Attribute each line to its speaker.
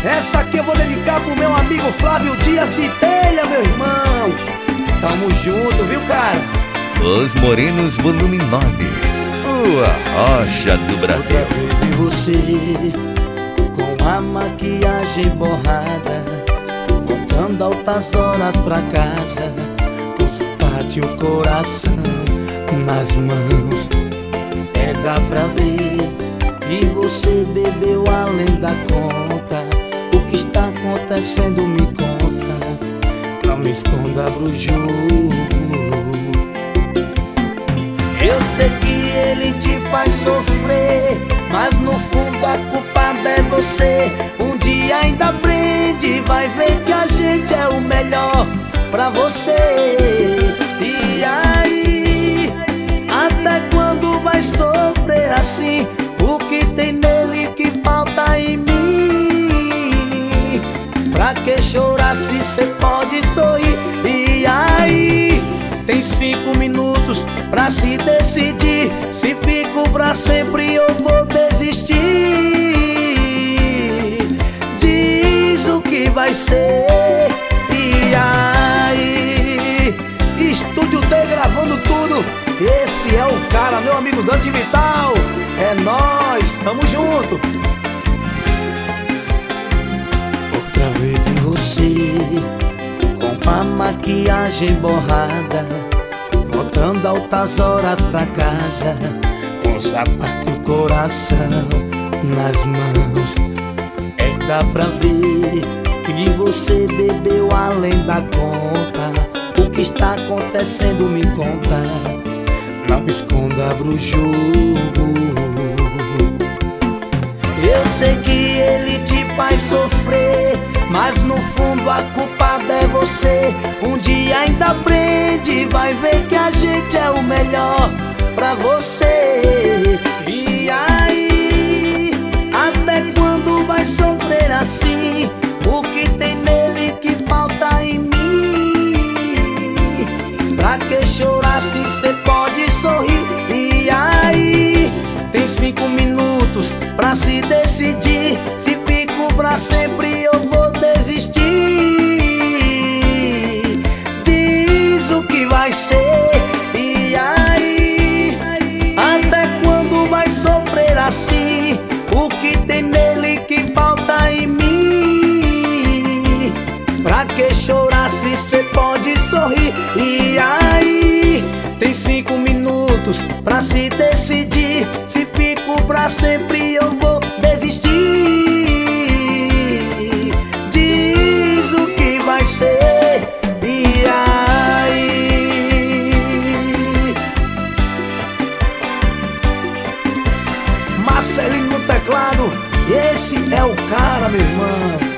Speaker 1: Essa aqui eu vou dedicar pro meu amigo Flávio Dias de Telha, meu irmão. Tamo junto, viu, cara?
Speaker 2: Os Morenos, volume 9. A rocha do Brasil.
Speaker 1: Outra vez vi você com a maquiagem borrada, voltando altas horas pra casa, com o sapato e o coração nas mãos. Dá pra ver que você bebeu além da conta. O que está acontecendo me conta, não me esconda, abra o jogo. Eu sei que ele te faz sofrer, mas no fundo a culpada é você. Um dia ainda aprende, vai ver que a gente é o melhor pra você. E aí, até quando vai sofrer assim? O que tem nele que falta em mim? Pra que chorar se cê pode sorrir? E aí, tem 5 minutos pra se decidir. Se fico pra sempre eu vou desistir. Diz o que vai ser. E aí, Estúdio D gravando tudo. Esse é o cara, meu amigo Dante Vital. É nóis, tamo junto. Outra vez vi você com a maquiagem borrada, voltando altas horas pra casa, com o sapato e o coração nas mãos. Dá pra ver que você bebeu além da conta. O que está acontecendo me conta, não me esconda, abra o jogo. Eu sei que ele te faz sofrer, mas no fundo a culpada é você. Um dia ainda aprende, vai ver que a gente é o melhor pra você. E aí, até quando vai sofrer assim? O que tem nele que falta em mim? Pra que chorar se cê pode sorrir? E aí, tem 5 minutos pra se decidir. Se fico pra sempre eu vou desistir. Diz o que vai ser. E aí, até quando vai sofrer assim? O que tem nele que falta em mim? Pra que chorar se cê pode sorrir? E aí, tem 5 minutos pra se decidir. Se fico pra sempre eu vou desistir. Diz o que vai ser. E aí, Marcelinho no teclado. Esse é o cara, meu irmão.